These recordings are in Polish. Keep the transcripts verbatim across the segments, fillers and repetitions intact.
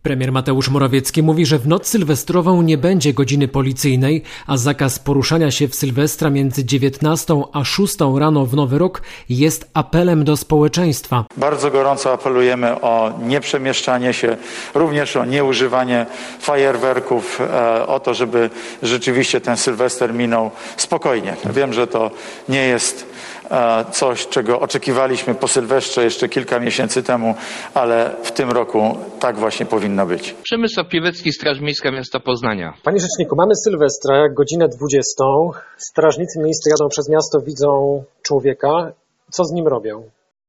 Premier Mateusz Morawiecki mówi, że w noc sylwestrową nie będzie godziny policyjnej, a zakaz poruszania się w Sylwestra między dziewiętnastą a szóstą rano w Nowy Rok jest apelem do społeczeństwa. Bardzo gorąco apelujemy o nieprzemieszczanie się, również o nieużywanie fajerwerków, o to, żeby rzeczywiście ten Sylwester minął spokojnie. Wiem, że to nie jest coś, czego oczekiwaliśmy po Sylwestrze jeszcze kilka miesięcy temu, ale w tym roku tak właśnie powinno być. Przemysław Piewecki, Straż Miejska Miasta Poznania. Panie Rzeczniku, mamy Sylwestra, godzinę dwudziestą. Strażnicy miejscy jadą przez miasto, widzą człowieka. Co z nim robią?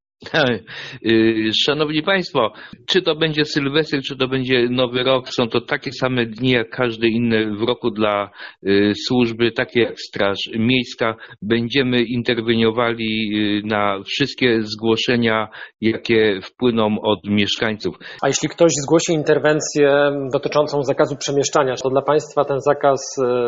Szanowni Państwo, czy to będzie Sylwester, czy to będzie Nowy Rok, są to takie same dni jak każdy inny w roku dla służby, takie jak Straż Miejska. Będziemy interweniowali na wszystkie zgłoszenia, jakie wpłyną od mieszkańców. A jeśli ktoś zgłosi interwencję dotyczącą zakazu przemieszczania, to dla Państwa ten zakaz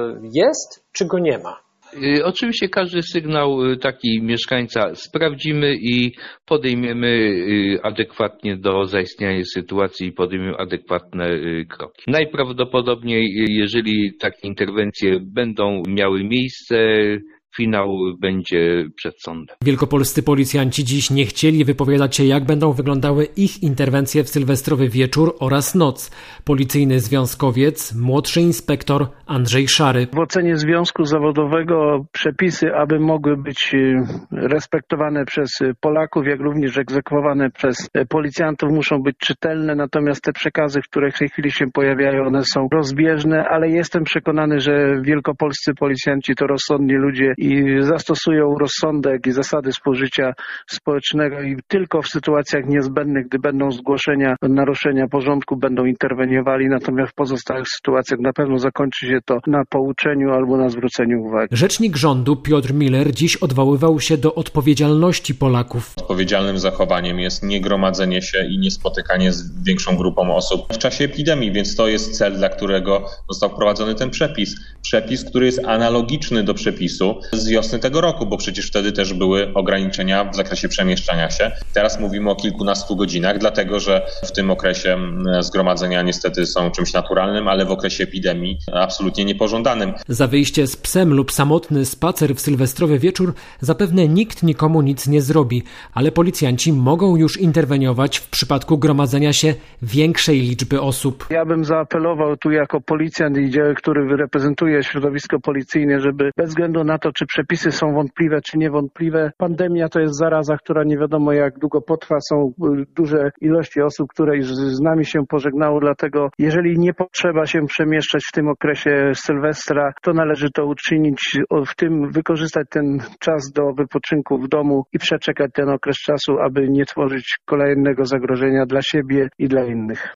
jest, czy go nie ma? Oczywiście każdy sygnał taki mieszkańca sprawdzimy i podejmiemy adekwatnie do zaistniałej sytuacji i podejmiemy adekwatne kroki. Najprawdopodobniej, jeżeli takie interwencje będą miały miejsce, finał będzie przed sądem. Wielkopolscy policjanci dziś nie chcieli wypowiadać się, jak będą wyglądały ich interwencje w sylwestrowy wieczór oraz noc. Policyjny związkowiec, młodszy inspektor Andrzej Szary. W ocenie Związku Zawodowego przepisy, aby mogły być respektowane przez Polaków, jak również egzekwowane przez policjantów, muszą być czytelne, natomiast te przekazy, które w tej chwili się pojawiają, one są rozbieżne, ale jestem przekonany, że wielkopolscy policjanci to rozsądni ludzie i zastosują rozsądek i zasady współżycia społecznego i tylko w sytuacjach niezbędnych, gdy będą zgłoszenia naruszenia porządku, będą interweniowali, natomiast w pozostałych sytuacjach na pewno zakończy się to na pouczeniu albo na zwróceniu uwagi. Rzecznik rządu Piotr Miller dziś odwoływał się do odpowiedzialności Polaków. Odpowiedzialnym zachowaniem jest niegromadzenie się i niespotykanie z większą grupą osób w czasie epidemii, więc to jest cel, dla którego został wprowadzony ten przepis. Przepis, który jest analogiczny do przepisu z wiosny tego roku, bo przecież wtedy też były ograniczenia w zakresie przemieszczania się. Teraz mówimy o kilkunastu godzinach, dlatego że w tym okresie zgromadzenia niestety są czymś naturalnym, ale w okresie epidemii absolutnie niepożądanym. Za wyjście z psem lub samotny spacer w sylwestrowy wieczór zapewne nikt nikomu nic nie zrobi, ale policjanci mogą już interweniować w przypadku gromadzenia się większej liczby osób. Ja bym zaapelował tu jako policjant, który reprezentuje środowisko policyjne, żeby bez względu na to, czy przepisy są wątpliwe, czy niewątpliwe. Pandemia to jest zaraza, która nie wiadomo jak długo potrwa. Są duże ilości osób, które już z nami się pożegnało, dlatego jeżeli nie potrzeba się przemieszczać w tym okresie Sylwestra, to należy to uczynić, w tym wykorzystać ten czas do wypoczynku w domu i przeczekać ten okres czasu, aby nie tworzyć kolejnego zagrożenia dla siebie i dla innych.